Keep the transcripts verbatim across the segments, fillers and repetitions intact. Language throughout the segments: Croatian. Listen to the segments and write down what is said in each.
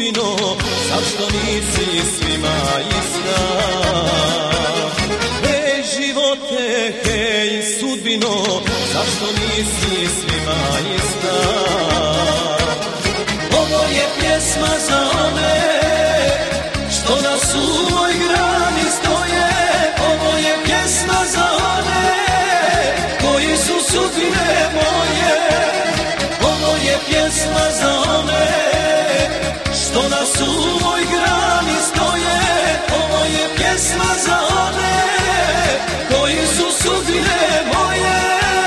sudbino, zašto nisi svima ista? Hej živote, hej sudbino, zašto nisi svima ista? Ovo je pjesma za one što na suvoj grani stoje. Ovo je pjesma za one koji su sudbine moje. Ovo je pjesma za one što na suvoj grani stoje. Ovo je pjesma za one koji su sudbine moje.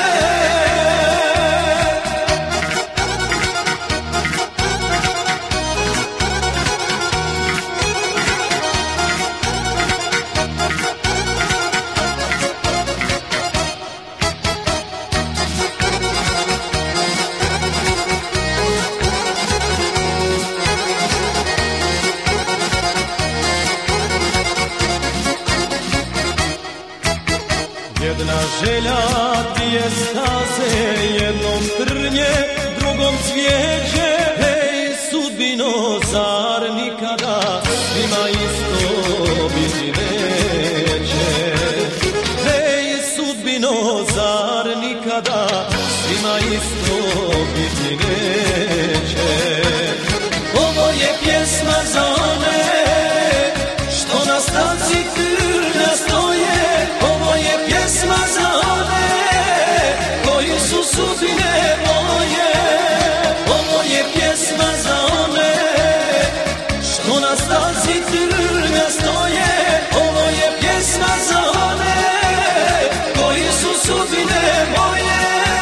Jedna želja, dvije staze, jednom trnje, drugom cvijeće. Hej sudbino, zar nikada svima isto biti neće? Hej sudbino, zar nikada svima isto biti neće? Ovo je pjesma za one što na stanci trnja stoje. Ovo je pjesma za one koji su sudbine moje. Ovo je pjesma za one što na stanci trnja stoje. Ovo je pjesma za one koji su sudbine moje.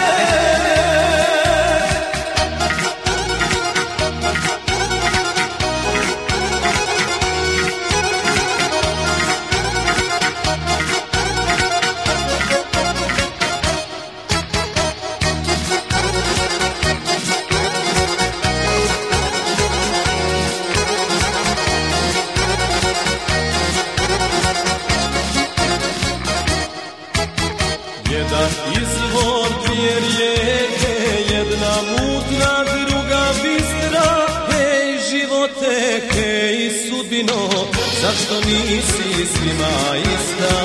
Jedan izvor, dvije rijeke, jedna mutna, druga bistra. Hej živote, hej sudbino, zašto nisi svima ista?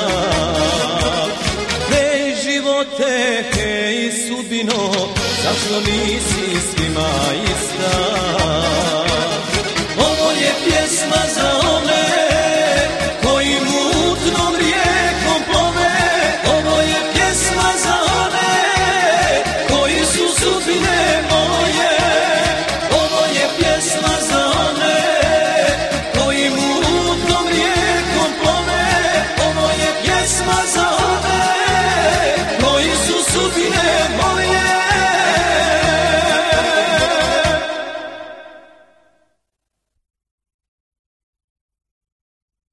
Hej živote, hej sudbino, zašto nisi svima ista? Ovo je pjesma za one